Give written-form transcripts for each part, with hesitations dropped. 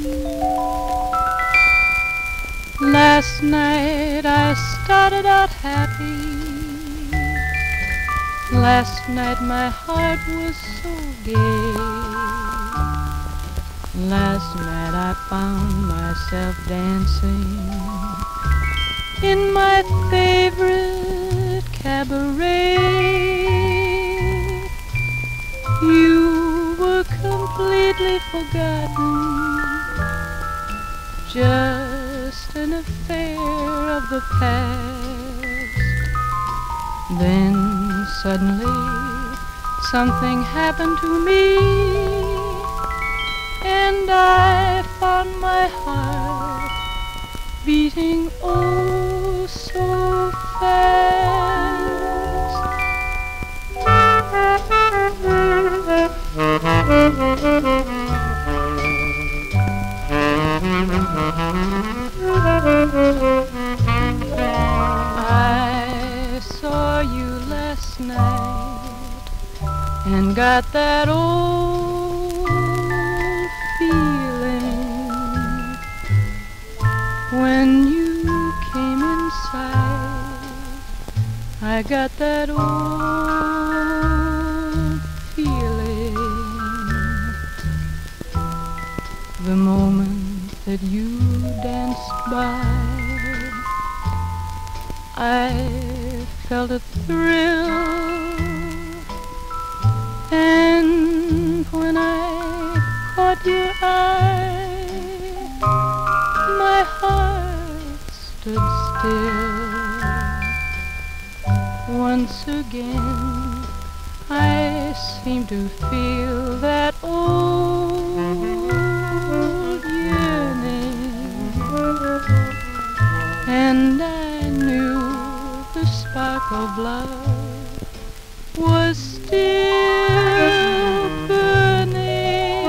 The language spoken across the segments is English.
Last night I started out happy. Last night my heart was so gay. Last night I found myself dancing in my favorite cabaret. You were completely forgotten, just an affair of the past. Then suddenly something happened to me, and I found my heart beating oh so fast. I saw you last night and got that old feeling when you came inside. I got that old feeling the moment that you danced by. I felt a thrill, and when I caught your eye, my heart stood still. Once again I seemed to feel that old yearning, and I knew the spark of love was still burning.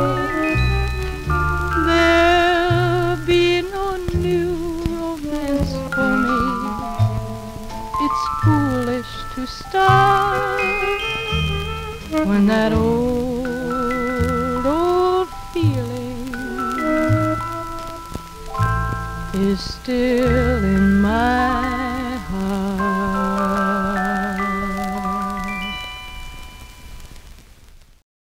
There'll be no new romance for me. It's foolish to start when that old feeling is still in my